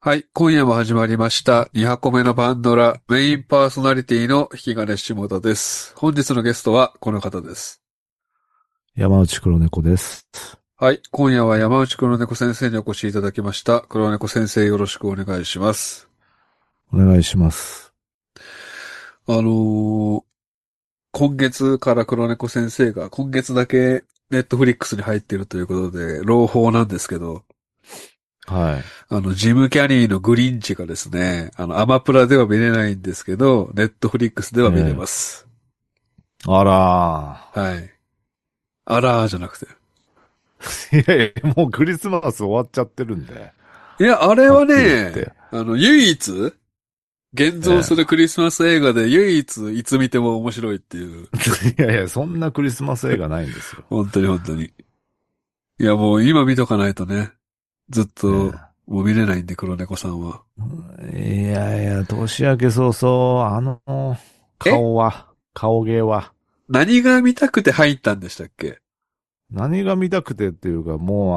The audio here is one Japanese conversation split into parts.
はい、今夜も始まりました。2箱目のパンドラ、メインパーソナリティの引き金下田です。本日のゲストはこの方です。 山内黒猫です。 はい、今夜は山内黒猫先生にお越しいただきました。黒猫先生よろしくお願いします。 お願いします。 あのー今月から黒猫先生が今月だけネットフリックスに入っているということで、朗報なんですけど、 はい。 ジム・キャリーのグリンチがですね、アマプラでは見れないんですけど、ネットフリックスでは見れえます。 あらはい。あらーじゃなくて。 ー。いやいや、もうクリスマス終わっちゃってるんで、 いや、あれははっきり言っね、 て。 唯一、現存するえクリスマス映画で唯一いつ見ても面白いっていう。 いやいや、そんなクリスマス映画ないんですよ。 本当に本当に。いや、もう今見とかないとね、ずっとえもう見れないんで、黒猫さんは。 いやいや、年明け早々、 え顔芸は、 何が見たくて入ったんでしたっけ？ 何が見たくてっていうか、もう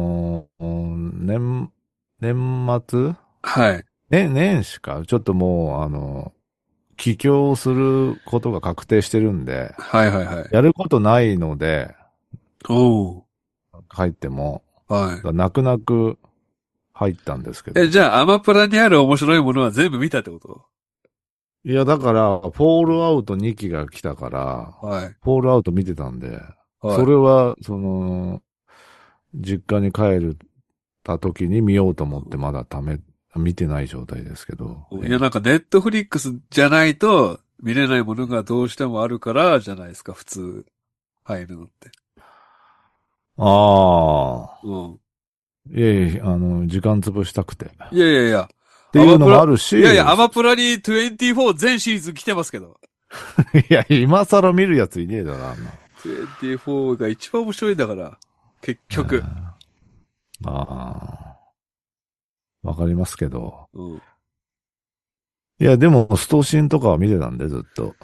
年末はい。 年始かちょっともう、帰郷することが確定してるんで、 はいはいはい。 やることないので、 おう。 入っても、 は泣く泣く入ったんですけい。 ど。 じゃあ、アマプラにある面白いものは全部見たってこと？ いや、だから、フォールアウト2期が来たから、 はい。 フォールアウト見てたんで、そはれは、実家に帰った時に見ようと思ってまだ見てない状態ですけど、 い。いや、なんかネットフリックスじゃないと見れないものがどうしてもあるからじゃないですか、普通入るのって。 ああ、 うん。 いえいえ、時間潰したくて。っいやいやいや、 ていうのもアマプラ、 あるし、 いやいや、アマプラに24全シーズン来てますけど。 いや、今更見るやついねえだろ、あんな。 24が一番面白いんだから。結局。 ああ、わかりますけど。 うん。 いや、でも、ストーシンとかは見てたんで、ずっと。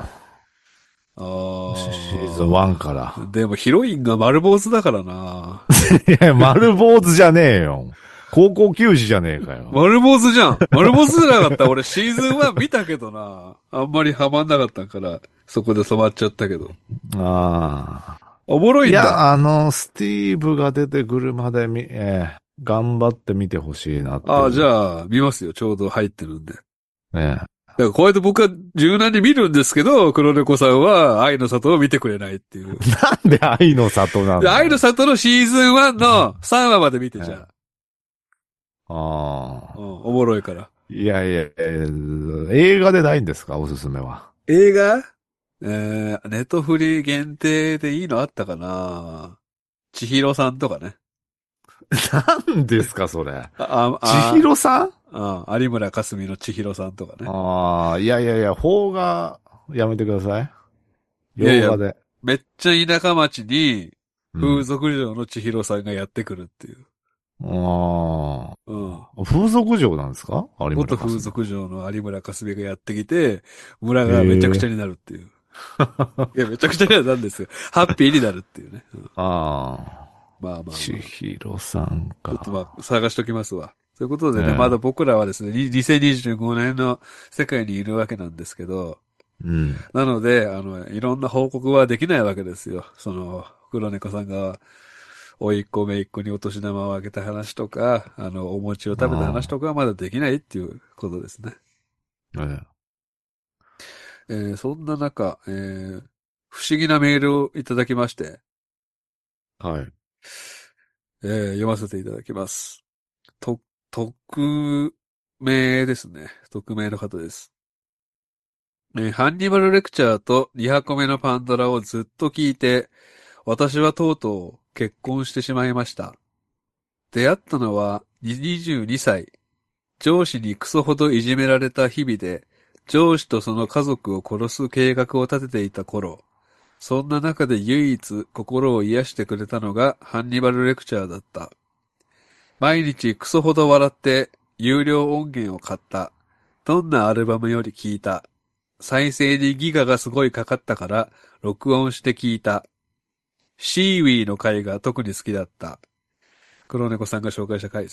シーズン1かあー。 ら。 でもヒロインが丸坊主だからな。 いや、丸坊主じゃねえよ。高校球児じゃねえかよ。 丸坊主じゃん。丸坊主じゃなかった。俺シーズン1見たけどな。あんまりハマんなかったから、そこで染まっちゃったけど。 ああ。 おもろいんだ。 いや、スティーブが出てくるまで頑張って見てほしいなってああ、じいう。 ゃあ、見ますよ。ちょうど入ってるんで。 ええ。 だからこうやって僕は柔軟に見るんですけど、黒猫さんは愛の里を見てくれないっていう。 なんで愛の里なで、 んだよ。 愛の里のシーズン1の3話まで見てじゃええ。ああ。うあ。 ん、おもろいから。 いやいや、映画でないんですかおすすめは。 映画ネトフリ限定でいいのあったかな？千尋さんとかね。 何ですかそれ。 あ、 千あ、 尋さん有村架純の千尋さんとかね。 ああ、いやいやいや、邦画やめてください。 いやいや、 洋画で。 めっちゃ田舎町に風うん。 俗嬢の千尋さんがやってくるっていう。 あうん。 あ。風俗嬢なんですか有元村架純。 風俗嬢の有村架純がやってきて、村がめちゃくちゃええになるっていう。いや、めちゃくちゃにはなんですよ。ハッピーになるっていうね。うん、 ああ。 まあまあま千あ。 尋さんちょっとまか。 あ、探しときますわ。ということでね、まだええ僕らはですね、2025年の世界にいるわけなんですけど、 うん。 なので、いろんな報告はできないわけですよ。黒猫さんが、甥っ子姪っ子にお年玉をあげた話とか、お餅を食べた話あとかはまだできないっていうことですね。 あ。ええそんな中、不思議なメールをいただきまして、 はい。 読ませていただきます。と、匿名ですね。匿名の方です。ハンニバルレクチャーと2箱目のパンドラをずっと聞いて、私はとうとう結婚してしまいました。出会ったのは22歳。上司にクソほどいじめられた日々で、上司とその家族を殺す計画を立てていた頃、そんな中で唯一心を癒してくれたのがハンニバルレクチャーだった。毎日クソほど笑って有料音源を買った。どんなアルバムより聞いた。再生にギガがすごいかかったから録音して聞いた。シーウィーの回が特に好きだった。黒猫さんが紹介した回ですね。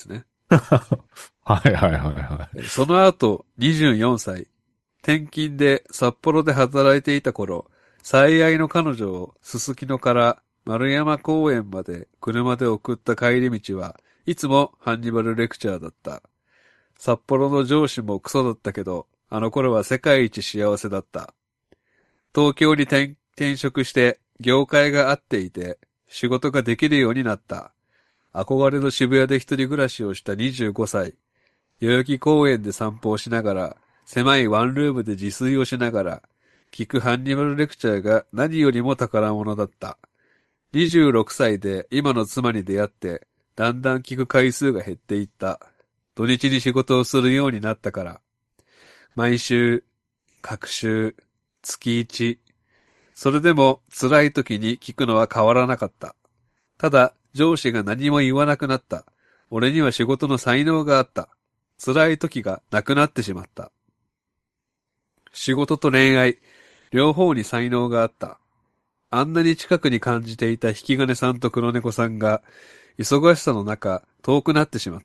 はいはいはいはその後、24歳。転勤で札幌で働いていた頃、最愛の彼女をすすきのから丸山公園まで車で送った帰り道はいつもハンニバルレクチャーだった。札幌の上司もクソだったけど、あの頃は世界一幸せだった。東京に転職して業界が合っていて仕事ができるようになった。憧れの渋谷で一人暮らしをした25歳。代々木公園で散歩をしながら、狭いワンルームで自炊をしながら、聞くハンニバルレクチャーが何よりも宝物だった。26歳で今の妻に出会って、だんだん聞く回数が減っていった。土日に仕事をするようになったから。毎週、各週、月一。それでも辛い時に聞くのは変わらなかった。ただ、上司が何も言わなくなった。俺には仕事の才能があった。辛い時がなくなってしまった。仕事と恋愛、両方に才能があった。あんなに近くに感じていた引き金さんと黒猫さんが、忙しさの中、遠くなってしまった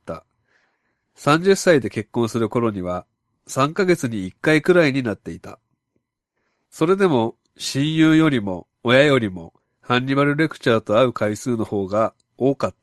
。30歳で結婚する頃には、3ヶ月に1回くらいになっていた。それでも、親友よりも、親よりも、ハンニバルレクチャーと会う回数の方が多かった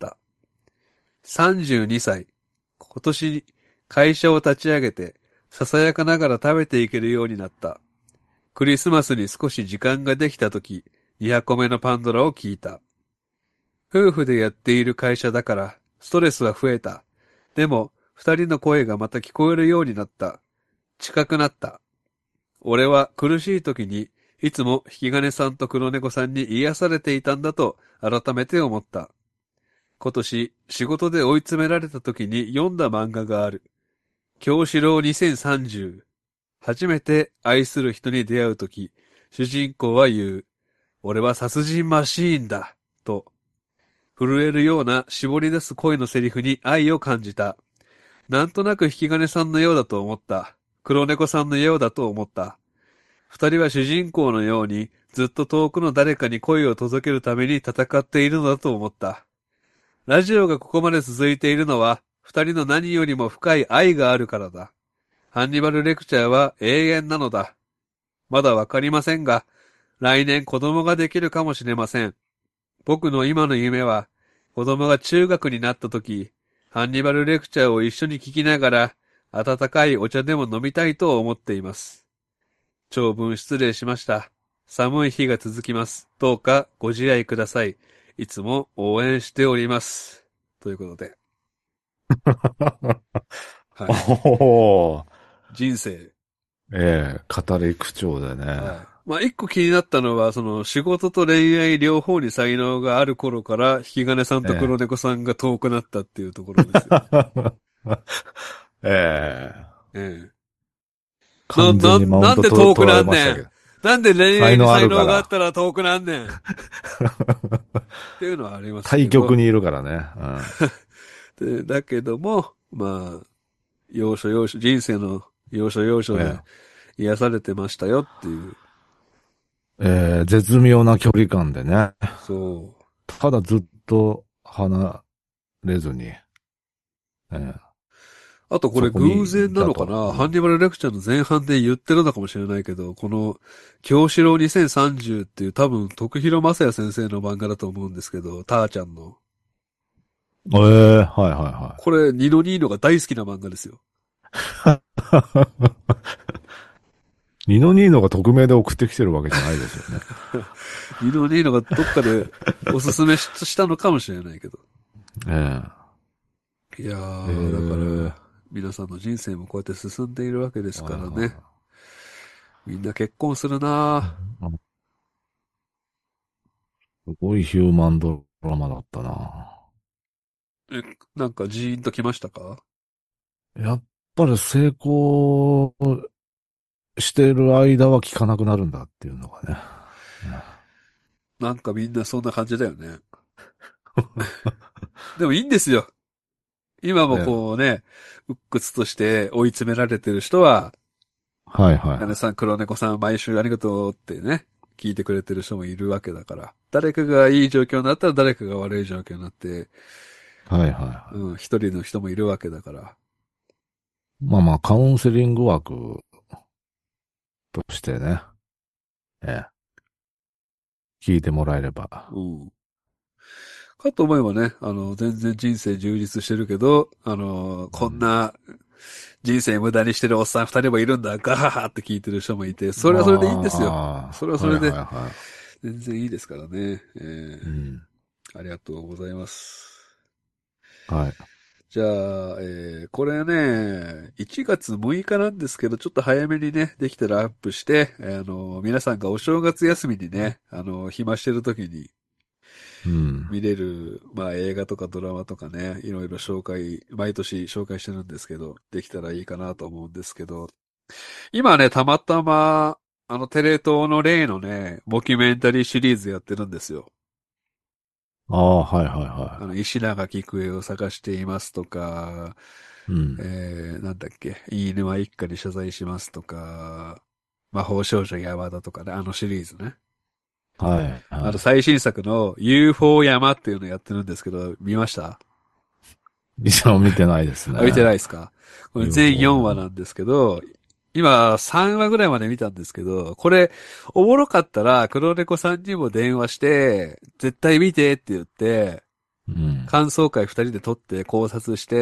。32歳。今年、会社を立ち上げて、ささやかながら食べていけるようになった。クリスマスに少し時間ができたとき、200個目のパンドラを聞いた。夫婦でやっている会社だから、ストレスは増えた。でも、二人の声がまた聞こえるようになった。近くなった。俺は苦しい時に、いつも引き金さんと黒猫さんに癒されていたんだと改めて思った。今年、仕事で追い詰められた時に読んだ漫画がある。京志郎2030。初めて愛する人に出会う時、主人公は言う。俺は殺人マシーンだ。と、震えるような絞り出す声のセリフに愛を感じた。なんとなく引き金さんのようだと思った。黒猫さんのようだと思った。二人は主人公のようにずっと遠くの誰かに声を届けるために戦っているのだと思った。ラジオがここまで続いているのは二人の何よりも深い愛があるからだ。ハンニバルレクチャーは永遠なのだ。まだわかりませんが、来年子供ができるかもしれません。僕の今の夢は、子供が中学になった時、ハンニバルレクチャーを一緒に聞きながら、温かいお茶でも飲みたいと思っています。長文失礼しました。寒い日が続きます。どうかご自愛ください。いつも応援しております。ということで。はい。 おー。 人生。 ええ、語り口調でね。 はい。まあ、一個気になったのは、その仕事と恋愛両方に才能がある頃から、引き金さんとえ黒猫さんが遠くなったっていうところですよ。 え。ええ。 ええ。 完全にマウント取なんで遠くらなんねん。 れましたけど。 なんで恋愛才能あに才るから。 能があったら遠くなんねん。っていうのはありますけど。 対極にいるからね。 だけども、まあ、要所要所、人生の要所要所うん。 で癒されてましたよっていう。 絶妙な距離感でね。 そう。 ただずっと離れずに。 あとこれそこに偶然いたなのかな、 と。 ハンニバルレクチャーの前半で言ってるのかもしれないけど、この、京志郎2030っていう多分、徳弘正也先生の漫画だと思うんですけど、ターちゃんの。 はいはいはこれ、ニノニーノが大好きな漫画ですよ。 い。ニノニーノが匿名で送ってきてるわけじゃないですよね。 ニノニーノがどっかでおすすめしたのかもしれないけど。 えいやえ。えー、だかえ。 ら、皆さんの人生もこうやって進んでいるわけですはいからね。 はみんな結婚するない。すごいヒューマンドラマだったな。 え、なんかジーンときましたか？ やっぱり成功してる間は聞かなくなるんだっていうのがね。 なんかみんなそんな感じだよね。でもいいんですよ。今もね、 こうね、鬱屈として追い詰められてる人は、 はいは金さん、黒猫さん、毎週ありがとうってね、聞いてくれてる人もいるわけだから。誰かがいい状況になったら誰かが悪い状況になって、 はいはうん、一人の人もいるわけだから。 い。まあまあ、カウンセリング枠としてね、ええ、聞いてもらえれば。 うん。かと思えばね、全然人生充実してるけど、こんうん、 な人生無駄にしてるおっさん二人もいるんだ、ガハハって聞いてる人もいて、それはそれでいいんですよ。それはああ、はいはいそれで、 は全然いいですからね。 い。うん。 ありがとうございます。 はい。 じゃあ、これね、1月6日なんですけど、ちょっと早めにね、できたらアップして、皆さんがお正月休みにね、暇してる時にうん。 見れる、まあ映画とかドラマとかね、いろいろ毎年紹介してるんですけど、できたらいいかなと思うんですけど、今ね、たまたま、テレ東の例のね、モキュメンタリーシリーズやってるんですよ。 ああ、はいはいは石長菊江を探していますとか、 い。うん。 なんだっけ、飯沼一家に謝罪しますとか、魔法少女山田とかね、あのシリーズね。 はいは最新作の UFO 山っていうのやってるんですけど、見ました？ い。一応見てないですあ、見てなね。 いですか？これ全 UFO 4話山。 なんですけど、今3話ぐらいまで見たんですけど、これ、おもろかったら黒猫さんにも電話して、絶対見てって言って、 うん。 感想会2人で撮って考察して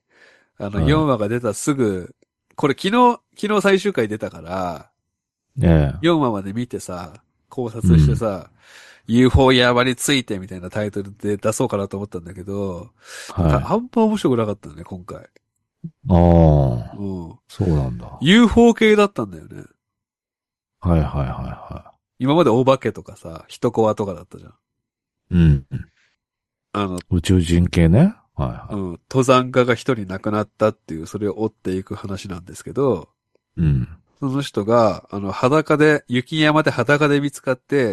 、4 は話が出たすぐ、これ昨日最終回出たから、 い。ええ。 4話まで見てさ、考察してうん。 さ、UFO 山についてみたいなタイトルで出そうかなと思ったんだけど、なんかはい。 あんま面白くなかったね、今回。 ああ、 うん。 そうなんだ。 UFO 系だったんだよね。 はいはいはいは今までお化けとかさ、人コアとかだったじゃん。 い。うん。 あの、 宇宙人系ね。はいはうん、登山家が一人亡くなったっていう、それを追っていく話なんですけど、 い。うん。 その人が、雪山で裸で見つかって、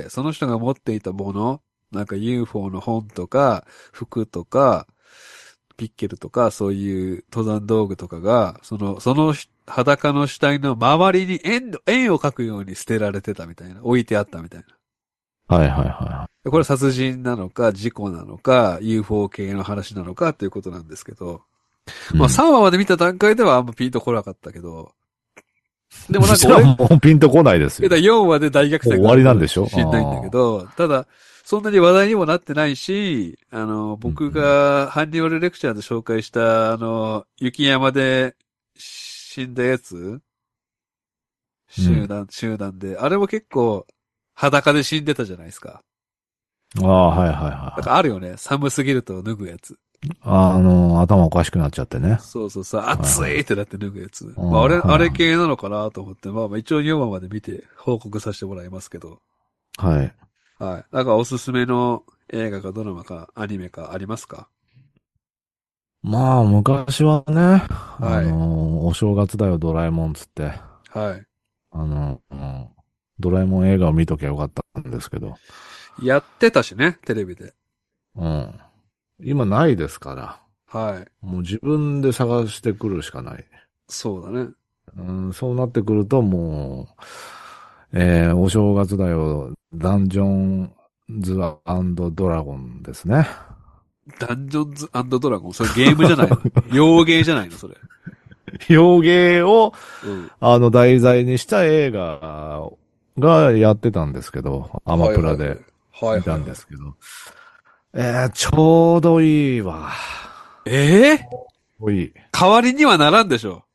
その人が持っていたもの、なんか UFO の本とか、服とか、ピッケルとか、そういう登山道具とかが、その裸の死体の周りに円を描くように捨てられてたみたいな、置いてあったみたいな。 はいはいはでこれ殺人なのか、事故なのか、UFO 系の話なのかっていうことなんですけど、 い。うまあん。 3話まで見た段階ではあんまピンとこなかったけど、でもなんかじゃあ俺、 もうピンとこないですだよ。 4話で大逆もう終わ転があるかもりなんでしょ？ しんないんだけど、ただ、そんなに話題にもなってないし、 うん。 僕がハンニバルレクチャーで紹介した、雪山で死んだやつうん。 集団で、あれも結構裸で死んでたじゃないですか。 ああ、はいはいなんはかあるよね。寒すぎると脱ぐやつ。 い。頭おかしくなっちゃってね。 そうそうそう、 はいは暑いってなって脱ぐやつ。 い。ああ、 まあ、あれは系なのかなと思って、まあ一応4話まで見て報告させてもらいますけど。 い。はい。 はい。なんかおすすめの映画かドラマかアニメかありますか？ まあ、昔はね、 はい。 お正月だよ、ドラえもんつって、 はい。 うん、ドラえもん映画を見ときゃよかったんですけど、 やってたしね、テレビで。 うん。今ないですから、 はい。 もう自分で探してくるしかない。 そうだね。 うん、そうなってくるともう、お正月だよ、ダンジョンズドラゴンですね。 ダンジョンズドラゴン。それゲームじゃないの？洋ゲーじゃないのそれ。 洋芸を、 うん。 題材にした映画がやってたんですけど、アマはいはいはい。 プラで見たんはいはいはい。 ですけど、ちょうどいいわ。 ええいい。 代わりにはならんでしょ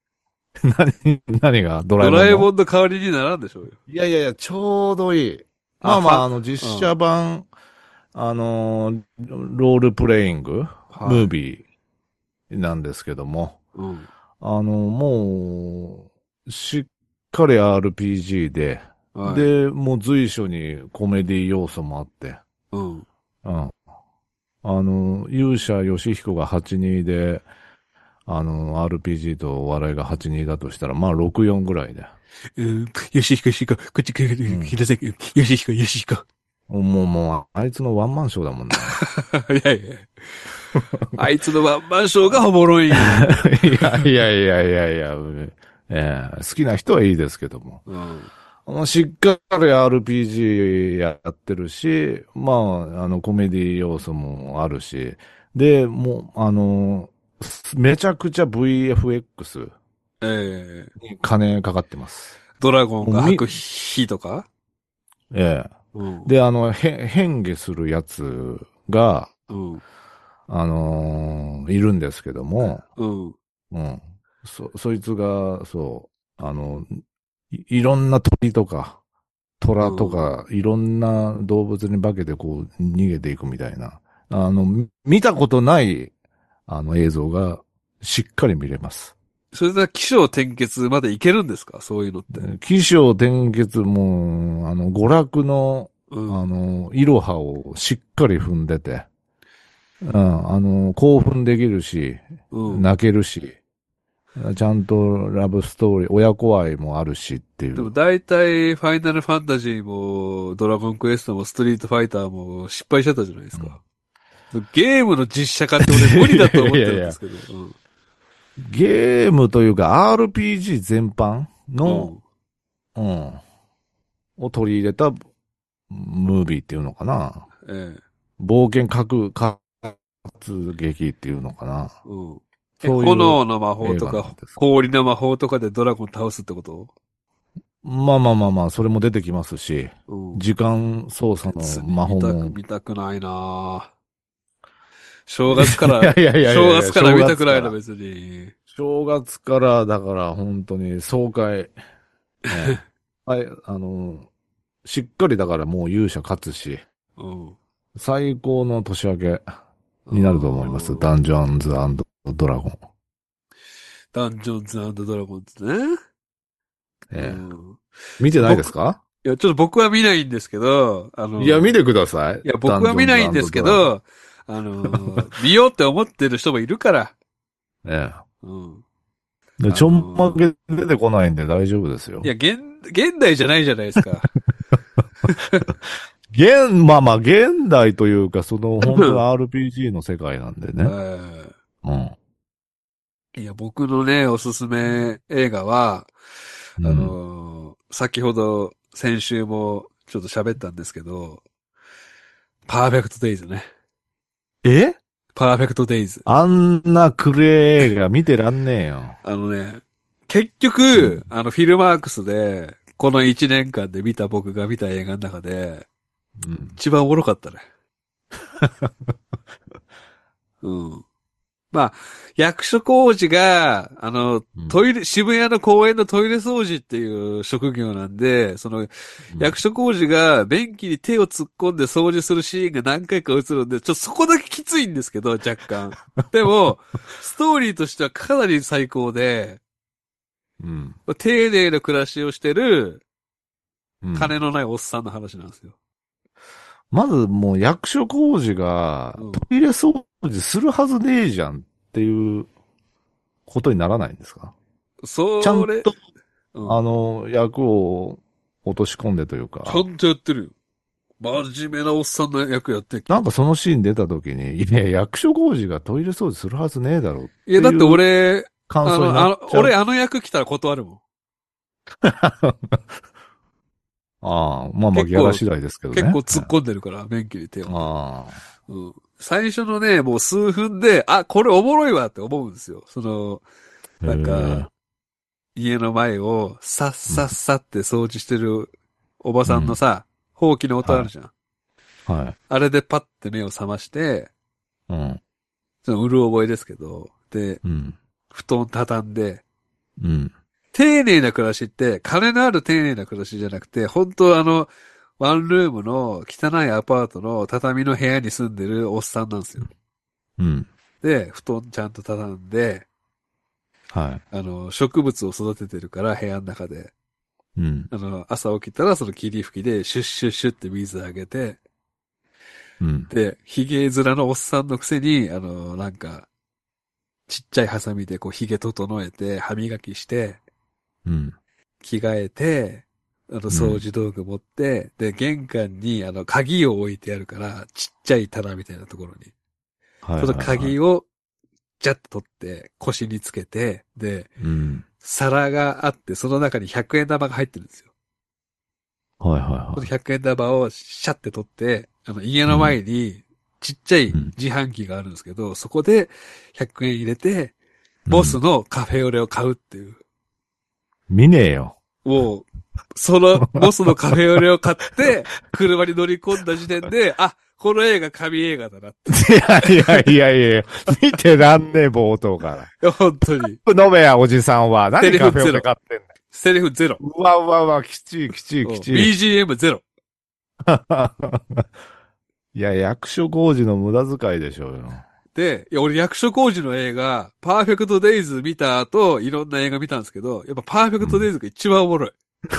何がドう。ドラえもラえもんの？ んの代わりにならんでしょうよ。 いやいやいや、ちょうどいい。まあ、 あまあ、 うん。 実写版、ロールプレイング、ムはい。 ービーなんですけども、 うん。 もう、しっかり RPG で、 はい。 で、もう随所にコメディ要素もあって、 うん。 うん。勇者ヨシヒコが8-2で、RPG とお笑いが8-2だとしたら、まあ6-4ぐらいで。 うん。よしひこよしひこ。こっち来る、 うん。 ひらせく。よしひこよしひこ。 もう、あいつのワンマンショーだもんな。 いやいや。あいつのワンマンショーがおもろいんよ。 いやいやいやいやいや、好きな人はいいですけども。 うん。 しっかり RPG やってるし、まあ、コメディ要素もあるし、 で、もう、めちゃくちゃ VFX ええ、 に金かかってます。 ドラゴンもうが吐く火とか。 ええ。 うん。 で、変化するやつが、 うん。 いるんですけども、 うん。 うん。そいつが、そう、いろんな鳥とか、虎とうん。 か、いろんな動物に化けてこう、逃げていくみたいな。見たことない、映像が、しっかり見れます。 それでは起承転結までいけるんですか、そういうのって。 起承転結も、娯楽の、 うん。 いろはをしっかり踏んでて、うん、興奮できるし、 うん。 泣けるし、ちゃんとラブストーリー、親子愛もあるしっていう。 でも大体、ファイナルファンタジーも、ドラゴンクエストも、ストリートファイターも失敗しちゃったじゃないですか。 うん、 ゲームの実写化って俺無理だと思っいやいや、 てるんですけど。うん。 ゲームというか RPG 全般の、 うん。 うん、を取り入れたムービーっていうのかな。 ええ。 冒険活劇っていうのかな。 うん。 そういう炎の魔法映とか、 画なんです。 氷の魔法とかでドラゴン倒すってこと？ まあまあまあまあ、それも出てきますし、 うん。 時間操作の別に魔法も。 見たくないなぁ。正月から、 いやいやいやいやいや、 正月から正見たくないの、 月から。 別に。 正月から、だから本当に爽快。ええ。はい、しっかりだからもう勇者勝つし、 うん。 最高の年明けあになると思います。ダンージョンズドラゴン。 ダンジョンズドラゴンズね。うええ。 ん。 見てないです僕、 か？ いや、ちょっと僕は見ないんですけど、 いや、見てください。 いや、僕は見ダンジョンないんですけズドラゴン。 ど、見ようって思ってる人もいるから。 えうん。 え。で、ちょんまげ出てこないんで大丈夫ですよ。 いや、現代じゃないじゃないですか。 まあまあ、現代というか、本当の RPG の世界なんでね。 えうん。 いや、僕のね、おすすめ映画は、 うん。 先ほど、先週もちょっと喋ったんですけど、パーフェクトデイズね。 えパーフェクトデイズ。 あんなクレーが見てらんねえよ。 あのね、結うん。 局、フィルマークスで、この1年間で僕が見た映画の中で、 うん。 一番おもろかったね。うん。まあ、役所広司が、 うん。 渋谷の公園のトイレ掃除っていう職業なんで、 うん。 役所広司が便器に手を突っ込んで掃除するシーンが何回か映るんで、そこだけきついんですけど、若干。でも、ストーリーとしてはかなり最高で、 うん。 丁寧な暮らしをしてる、 うん。 金のないおっさんの話なんですよ。 まずもう役所広司がうん。 トイレ掃除するはずねえじゃんっていうことにならないんですか？ちゃそれ、 んと、 うん。 役を落とし込んでというか、 ちゃんとやってるよ。真面目なおっさんの役やってきて。 なんかそのシーン出た時に、いや、役所広司がトイレ掃除するはずねえだろうっいや、だってていう俺、 感想になっちゃう。 俺あの役来たら断るもん。 ああ、まあまあ結構、 ギャラ次第ですけどね。 結構突っ込んでるから、便器に手を。 あうん。最初のね、もう数分で、あ、これおもろいわって思うんですよ。 あ、へなんえ、 か、家の前をさっうん、 さっさって掃除してるおばうん、 さんのさ、ほうきの音あはい、 るじゃん。 はい、 あれでパッて目を覚まして、 うん、 そのうる覚えですけど、で、 うん、 布団畳んで、 うん、 丁寧な暮らしって、金のある丁寧な暮らしじゃなくて、本当ワンルームの汚いアパートの畳の部屋に住んでるおっさんなんですよ。 うん、 で、布団ちゃんと畳んで、 はい、 植物を育ててるから部屋の中で。 うん、 朝起きたらその霧吹きでシュッシュッシュッって水あげて、 うん、 で、髭面のおっさんのくせに、なんか、ちっちゃいハサミでこう髭整えて、歯磨きして、 うん、 着替えて、掃うん、 除道具持って、で、玄関に鍵を置いてあるから、ちっちゃい棚みたいなところに。 はい、 そのはい、はい、 鍵を、ジャッと取って、腰につけて、で、 うん、 皿があって、その中に100円玉が入ってるんですよ。 はい、はい、 そのは 100円玉をシャッて取って、家い、うのん、 前にちっちゃいうん自販機があるんですけど、そこで100円入れて、ボスのカフェオレを買うっていう。 見ねえよ。 もう、そのボスのカフェオレを買って、車に乗り込んだ時点で、あ、この映画神映画だなって。 いやいや、見てらんねえ、冒頭から。 いや、本当に。 飲めや、おじさんは。何カフェオレ買ってんだよ。 セリフゼロ。 うわ、きちい。 BGM ゼロ。 いや、役所工事の無駄遣いでしょうよ。 で、いや、俺役所工事の映画、パーフェクトデイズ見た後、いろんな映画見たんですけど、やっぱパーフェクトデイズが一番おもろい。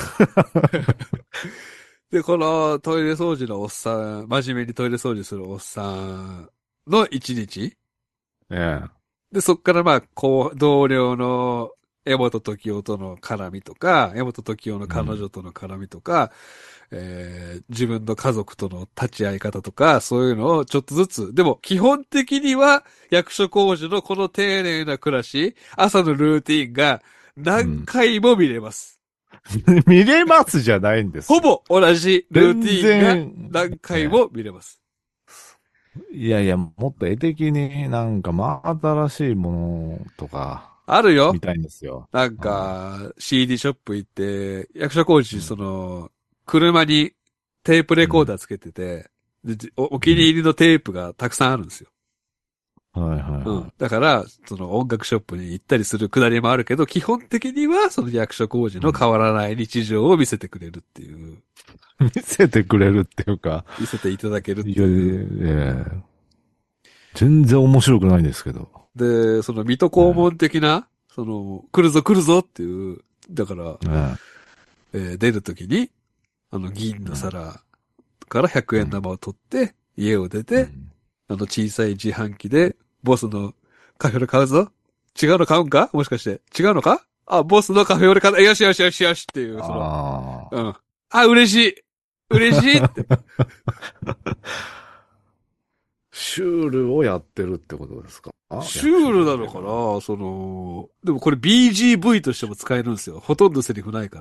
で、このトイレ掃除のおっさん、真面目にトイレ掃除するおっさんの一日。 ええ。 で、そっからまあ、同僚の江本時生との絡みとか、江本時生の彼女との絡みとか、自分の家族との立ち会い方とか、そういうのをちょっとずつ、でも基本的には役所工事のこの丁寧な暮らし、朝のルーティンが何回も見れます。 見れますじゃないんです。 ほぼ同じルーティンが何回も見れます。 いや、もっと絵的になんか真新しいものとか。 あるよ。 見たいんですよ。 なんか、CD ショップ行って、役所工事、車にテープレコーダーつけてて、でお気に入りのテープがたくさんあるんですよ。だから、音楽ショップに行ったりするくだりもあるけど、基本的にはその役所工事の変わらない日常を見せてくれるっていう。 見せてくれるっていうか。 見せていただけるっていう。 全然面白くないんですけど。 で、水戸黄門的な、来るぞっていう、だから、出るときに、銀の皿から100円玉を取って、家を出て、小さい自販機で、ボスのカフェオレ買うぞ。違うの買うんかもしかして。違うのかあ、ボスのカフェオレ買う。よしっていう、嬉しいって。 シュールをやってるってことですか？ シュールなのかなでもこれ BGV としても使えるんですよ。ほとんどセリフないから。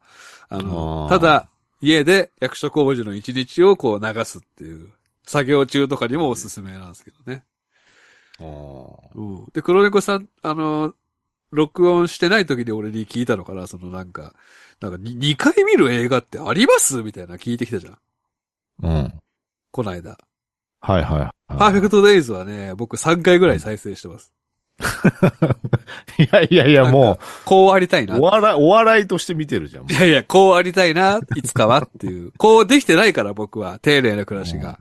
ただ、家で役所工事の一日をこう流すっていう、作業中とかにもおすすめなんですけどね。で、黒猫さん、録音してない時に俺に聞いたのかななんか2回見る映画ってありますみたいな聞いてきたじゃん。こないだ。 はい。 パーフェクトデイズはね、僕3回ぐらい再生してます。 いや、もう。 こうありたいな。 お笑いとして見てるじゃん。 いや、こうありたいな、いつかはっていう。こうできてないから僕は、丁寧な暮らしが。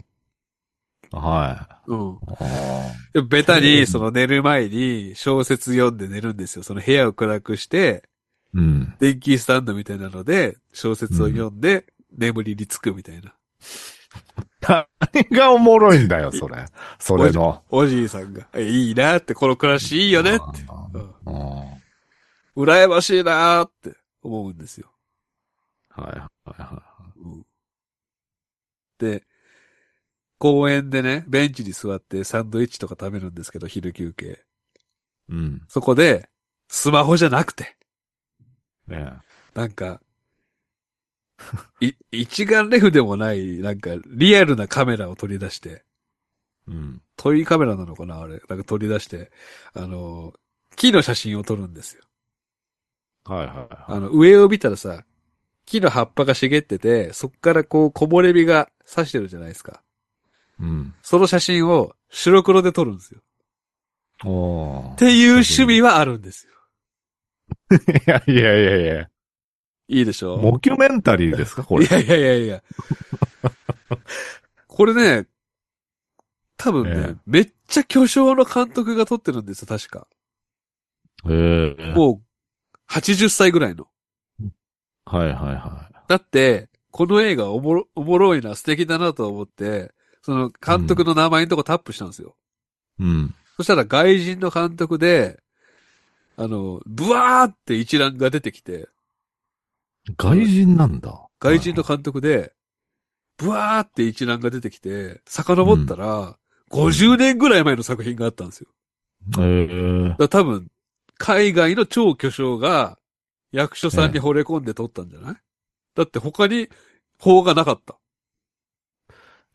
ベタに、寝る前に小説読んで寝るんですよ。部屋を暗くして、電気スタンドみたいなので、小説を読んで、眠りにつくみたいな。 何がおもろいんだよ、それ。それの。 おじいさんが、いいなって、この暮らしいいよねって。羨ましいなって思うんですよ。で、公園でね、ベンチに座ってサンドイッチとか食べるんですけど、昼休憩。そこで、スマホじゃなくて。なんか、一眼レフでもない、なんか、リアルなカメラを取り出して。トイカメラなのかなあれ。なんか取り出して、木の写真を撮るんですよ。上を見たらさ、木の葉っぱが茂ってて、そっからこう、木漏れ日が差してるじゃないですか。その写真を白黒で撮るんですよ。っていう趣味はあるんですよ。 いや。 いいでしょ？ モキュメンタリーですかこれ。 いや。これね、多分ね、めっちゃ巨匠の監督が撮ってるんですよ、確か。もう、80歳ぐらいの。だって、この映画おもろいな、素敵だなと思って、監督の名前のとこタップしたんですよ。そしたら外人の監督で、ブワーって一覧が出てきて。 外人なんだ。 外人の監督で、ブワーって一覧が出てきて、遡ったら、50年ぐらい前の作品があったんですよ。多分、海外の超巨匠が役所さんに惚れ込んで撮ったんじゃない？だって他に法がなかった。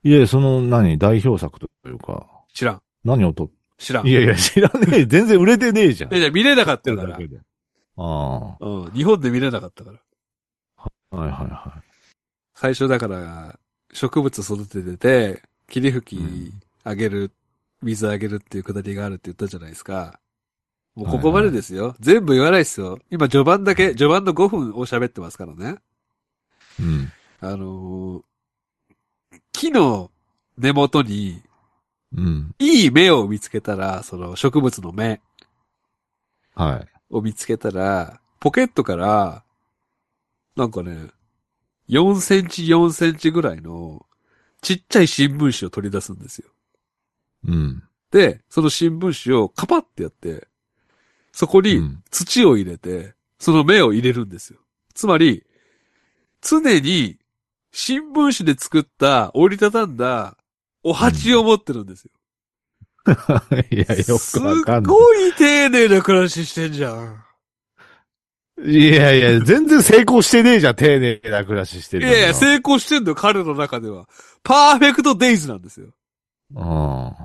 いえ、代表作というか、 知らん。 何をと、 知らん。 いやいや、知らねえ。全然売れてねえじゃん。 いや、見れなかったから。 てるだけで。あうん。日本で見れなかったから。 あ。はいはいは最初だから、植物育ててて、霧吹い。うん。 きあげる、水あげるっていうくだりがあるって言ったじゃないですか。もうここまではいはい。 ですよ。全部言わないですよ。今序盤の5分を喋ってますからね。 うん。 あのー木の根元に、 うん。 いい芽を見つけたら、その植物の芽はい。 を見つけたら、ポケットから、なんかね、4センチ4センチぐらいの、ちっちゃい新聞紙を取り出すんですよ。 うん。 で、その新聞紙をカパってやって、そこにうん。 土を入れて、その芽を入れるんですよ。つまり、常に新聞紙で作った折りたたんだおうん。 鉢を持ってるんですよ。 いや、よすっくわかんない。 ごい丁寧な暮らししてんじゃん。 いやいや、全然成功してねえじゃん。丁寧な暮らししていやいや、 るのによ。 成功してんの、彼の中では。パーフェクトデイズなんですよ。 うん。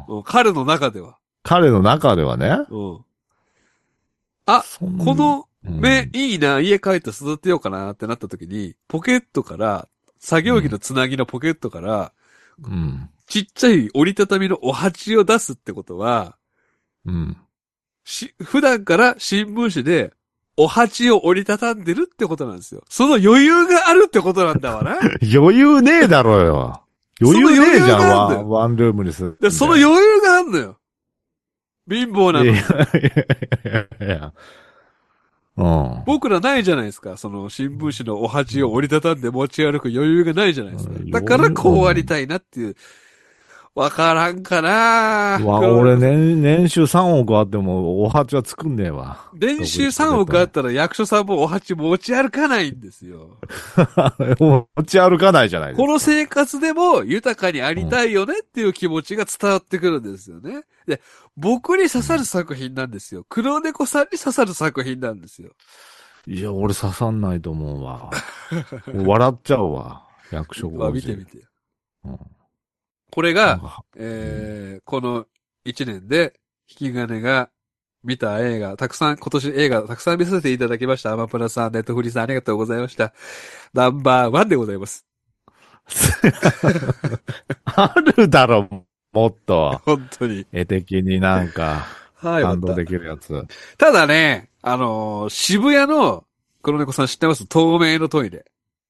彼の中では。 彼の中ではね。 うん。あ、 そん、 この芽うん。 いいな、家帰って育てようかなってなった時に、ポケットから、作業着のうん。 つなぎのポケットから、 うん。 ちっちゃい折りたたみのお鉢を出すってことは、 うん。 普段から新聞紙でお鉢を折りたたんでるってことなんですよ。その余裕があるってことなんだわな。 余裕ねえだろうよ。余裕その余裕ねえじゃん、 があんのよ。 ワンルームに住で、 んで。 その余裕があんのよ。貧乏いやいなのに。 やいや。うん。 僕らないじゃないですか。その新聞紙のお鉢を折りたたんで持ち歩く余裕がないじゃないですか。だから余裕、 こうありたいなっていう。わからんかな俺黒猫さん。 年収3億あっても、お鉢は作んねえわ。 年収独立ポケ 3 ットに。 億あったら役所さんもお鉢持ち歩かないんですよ。 持ち歩かないじゃないでこのすか。 生活でも豊かにありうん。 たいよねっていう気持ちが伝わってくるんですよね。で、僕に刺さる作品なんですよ。黒猫さんに刺さる作品なんですよ。 いや、俺刺さんないと思うわ。笑っちゃうわ。役所まあ広司。 見てみて。 うん。 これが、 なんか、うん。 この1年で引き金が見た映画、たくさん、今年映画たくさん見させていただきました。アマプラさん、ネットフリさんありがとうございました。ナンバーワンでございます。 あるだろ、もっと。 本当に。 絵的になんか、 はい、よかった。 感動できるやつ。 ただね、渋谷の黒猫さん知ってます透明のトイレ。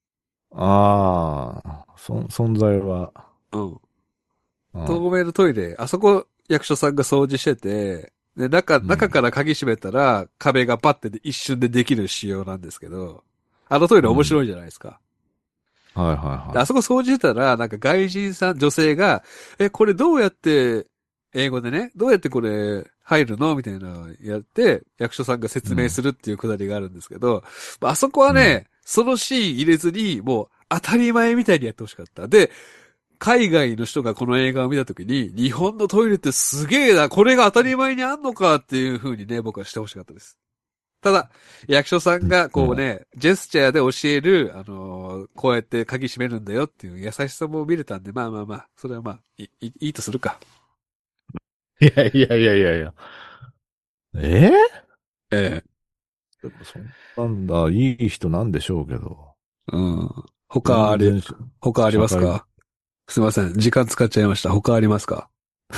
ああ、存在は、 うん。 うん。 透明のトイレ、あそこ役所さんが掃除してて、で、中うん。 から鍵閉めたら壁がパッてで一瞬でできる仕様なんですけど、あのトイレうん。 面白いじゃないですか。 はいはいであはそこ掃除したら、なんか外人さん、女性が、これどうやって、英語でね、どうやってこれ入るのみたいなのやって、役所さんがい。うん。 説明するっていうくだりがあるんですけど、あそこはうん。 ね、そのシーン入れずに、もう当たり前みたいにやってほしかった。で、海外の人がこの映画を見たときに、日本のトイレってすげえな、これが当たり前にあんのかっていう風にね、僕はしてほしかったです。ただ、役所さんがこううんね、ジェスチャーで教える、こうやって鍵閉めるんだよっていう優しさも見れたんで、まあまあまあ、それはまあ、いいとするか。 いやいやいやいやいや。えええ。 でもなんだ、いい人なんでしょうけど。 うん。 全然他あり社会、 ますか？すいません。時間使っちゃいました。他ありますか？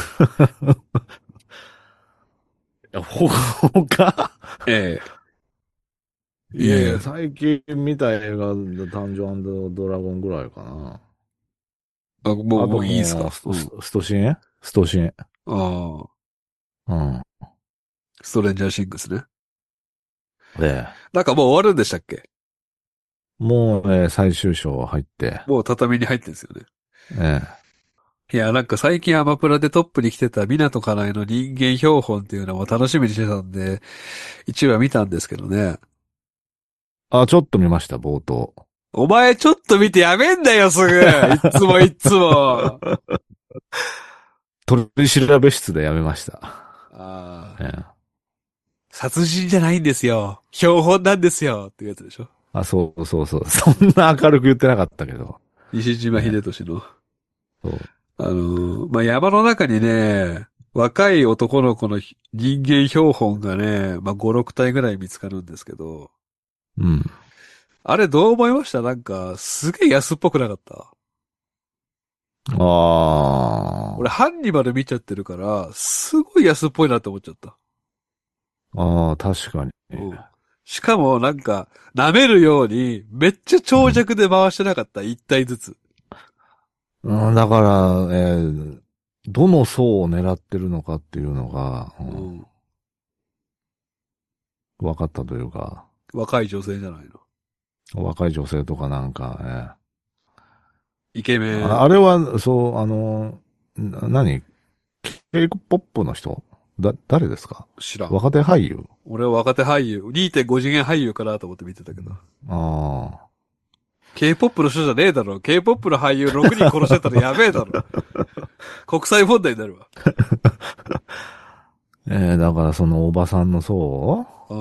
他ええ。 いやいや、 いえいえ。 最近見た映画、誕生ドラゴンぐらいかな。 もあとういいですか？ もう、 うん。 ストシンストシン。 ああ、 うん。 ストレンジャーシングスね。 で、 なんかもう終わるんでしたっけ？ もうね、最終章入って、 もう畳に入ってるんですよね。 えいや、なんか最近アマプラでトップに来てた港かなえの人間標本っていうのも楽しみにしてたんで、一話見たんですけどね。 ちょっと見ました、冒頭。 お前ちょっと見てやめんだよ、すぐいっつもいっつも取り調べ室でやめました。 ああ、 ええ殺人じゃないんですよ。標本なんですよ。っていうやつでしょ。 そうそうそう。そんな明るく言ってなかったけど。 西島ええ秀俊の。 そう。 まあ、山の中にね、若い男の子の人間標本がね、まあ、5、6体ぐらい見つかるんですけど、 うん。 あれどう思いました？なんか、すげえ安っぽくなかった？俺、 あハンニバル見ちゃってるから、すごい安っぽいなって思っちゃった。 あ、ああ、確かに。 うん。しかも、なんか、舐めるように、めっちゃ長うん。 尺で回してなかった？一体ずつ。 うん、だから、どの層を狙ってるのかっていうのが、 うん。 分かったというか、 若い女性じゃないの。 若い女性とかなんか、 イケメン。 あれは、そう、何 ?K-POP の人誰ですか？ 知らん。 若手俳優？ 俺は若手俳優、2.5次元俳優かなと思って見てたけど。 ああ。 K-POP の人じゃねえだろ。K-POP の俳優6人殺してたらやべえだろ。国際問題になるわ。 だからそのおばさんの層うん。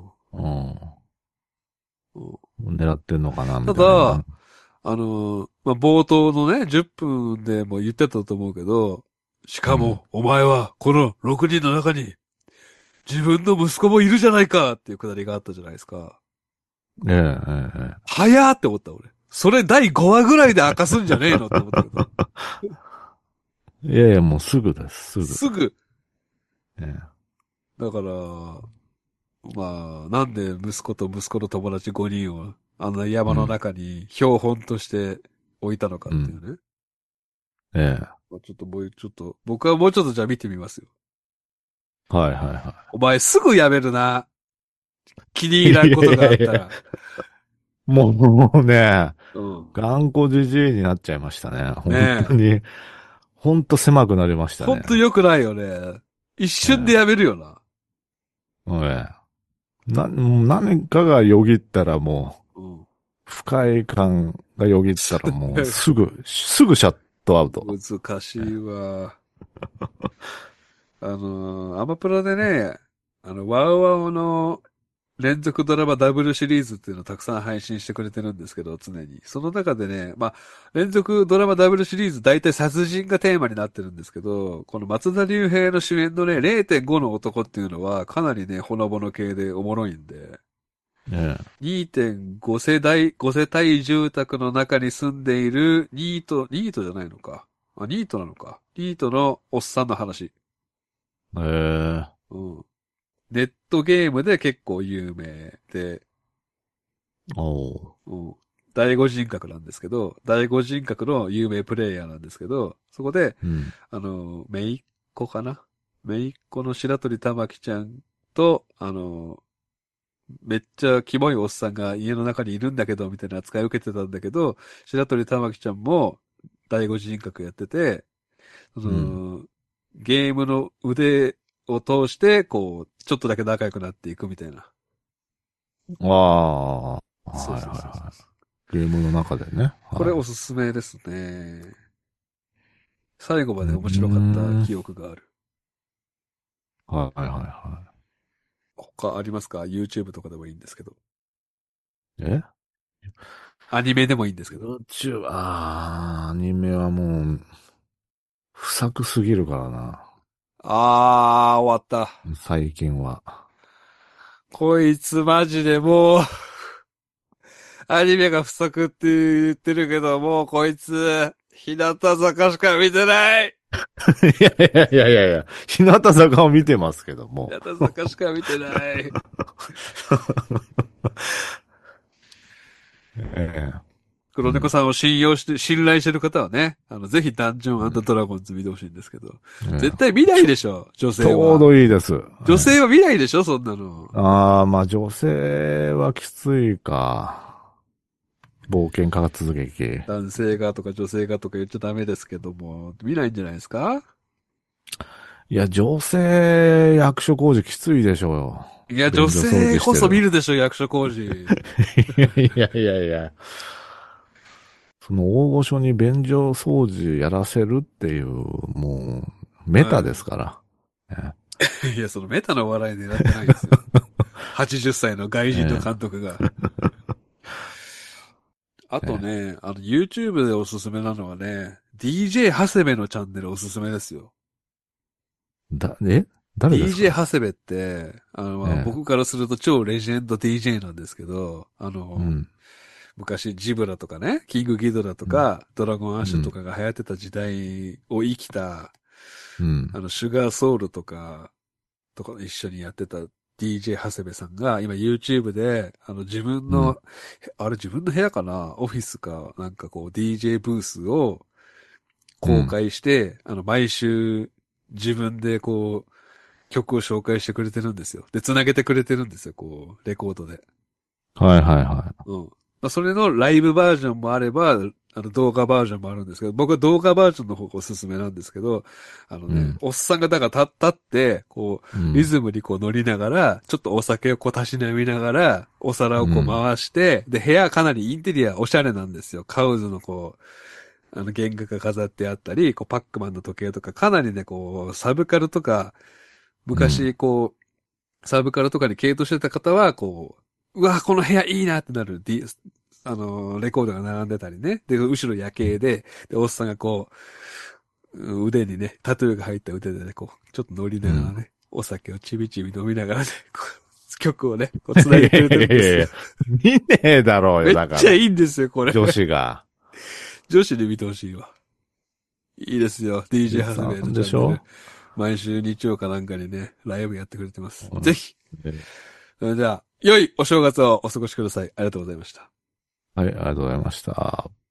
うん。 うん。 狙ってんのかなみたたいな。 だ、まあ、冒頭のね、10分でも言ってたと思うけど、しうん。 かも、お前は、この6人の中に、自分の息子もいるじゃないかっていうくだりがあったじゃないですか。 ええ、ええ、え早ーって思った俺。それ第5話ぐらいで明かすんじゃねえのって思ったけど。 え。いやいや、もうすぐです、すぐ。 すぐ。 ええ。 だから、まあ、なんで息子と息子の友達5人をあんな山のうん。 中に標本として置いたのかうん。 っていうね。 ええ。 まあ、ちょっともうちょっと、僕はもうちょっとじゃあ見てみますよ。 はいはいはお前すぐやめるな。気にい。 入らんこといやいやいや。 があったら。 もうね、 うん。 頑固じじいになっちゃいましたね。 ね本当え。 に。本当狭くなりましたね。 ほんと良くないよね。一瞬でえやめるよな。 え。ええ。何かがよぎったらもう、 うん。 不快感がよぎったらもうすぐシャットアウト。 難しいわ。アマプラでね、ワウワウの連続ドラマダブルシリーズっていうのをたくさん配信してくれてるんですけど、常に。その中でね、まあ、連続ドラマダブルシリーズ大体殺人がテーマになってるんですけど、この松田龍平の主演のね、0.5の男っていうのはかなりね、ほのぼの系でおもろいんで、 ええ。 2.55世帯住宅の中に住んでいるニートじゃないのか。あ、ニートなのか。ニートのおっさんの話。 ええ。 うん。ネットゲームで結構有名で、 おう。 うん。第五人格なんですけど、第五人格の有名プレイヤーなんですけど、そこで、 うん。 姪っ子かな、姪っ子の白鳥玉樹ちゃんと、めっちゃキモいおっさんが家の中にいるんだけど、みたいな扱いを受けてたんだけど、白鳥玉樹ちゃんも第五人格やってて、そうん。 の、ゲームの腕を通して、こう、ちょっとだけ仲良くなっていくみたいな。 ああ。はいそうはいそうそうそう。 はい。ゲームの中でね。はこれおすすめですね。最後まい。うで面白かったーん。 記憶がある。 はいはいは他ありますか？ YouTube とかでもいいんですけど。 い。え？ アニメでもいいんですけど。 YouTube、アニメはもう、不作すぎるからな。 終わった。 最近は。 こいつマジでもう、アニメが不足って言ってるけど、もうこいつ、日向坂しか見てない。 いやいやいやいやいや、日向坂を見てますけども。 日向坂しか見てない。 ええ。うん。 黒猫さんを信頼してる方はね、ぜひダンジョンドラゴンズ見てほしいんですけど。 ええ。 絶対見ないでしょ、女ちょう性は。 どいいです。 女性は見ないでしょ、そんなの。 ああ、まあ女性はきついか。冒険家続劇。 男性がとか女性がとか言っちゃダメですけども、見ないんじゃないですか？ いや、女性役所工事きついでしょうよ。 いや、女便所掃性こそ除してる。 見るでしょ、役所広司。 いやいやいや。その大御所に便所掃除やらせるっていう、もう、メタですはから。 い。いや、そのメタの笑い狙ってないんですよ。80歳の外人のえ監督が。あええとね、YouTube でおすすめなのはね、 DJ 長谷部のチャンネルおすすめですよ。 誰です DJ か？ 長谷部って、まあええ。 僕からすると超レジェンド DJ なんですけど、 うん。 昔ジブラとかね、キングギドラとうん。 か、ドラゴンアッシュとうん。 かが流行ってた時代を生きた、 うん。 シュガーソウルとか一緒にやってた DJ 長谷部さんが、今 YouTube で、自分うん。 の、あれ自分の部屋かなオフィスか、なんかこう DJ ブースを公うん。 開して、毎週自分でこう、曲を紹介してくれてるんですよ。で、繋げてくれてるんですよ、こう、レコードで。 はいはいはうん。まあ、それのライブバージョンもあれば、動画バージョンもあるんですけど、僕は動画バージョンの方がおすすめなんですけど、 い。うん。 おっさんがだから立って、こう、リうん。 ズムにこう乗りながら、ちょっとお酒をこうたしなみながら、お皿をこううん。 回して、で、部屋かなりインテリアおしゃれなんですよ。カウズのこう、原画が飾ってあったり、こう、パックマンの時計とか、かなりね、こう、サブカルとか、 うん。 昔、こう、サブカルとかに傾倒してた方は、こう、うわ、この部屋いいなってなる、レコードが並んでたりね。で、後ろ夜景で、で、おっさんがこう、腕にね、タトゥーが入った腕でね、こう、ちょっと乗りうん。 ながらね、お酒をちびちび飲みながらね、こう曲をね、こういやい繋いでくれてるんですよ。 やいやいや、見ねえだろうよ、 めっちゃいだから。 いんですよ、これ。 女子が。 女子で見てほしいわ。いいですよ。DJ 絶賛ハスベイのでしょ？ チャンネル。毎週日曜かなんかにね、ライブやってくれてます。 うん。 ぜひ。それでは、良いお正月をお過ごしください。ありがとうございました。 はい、ありがとうございました。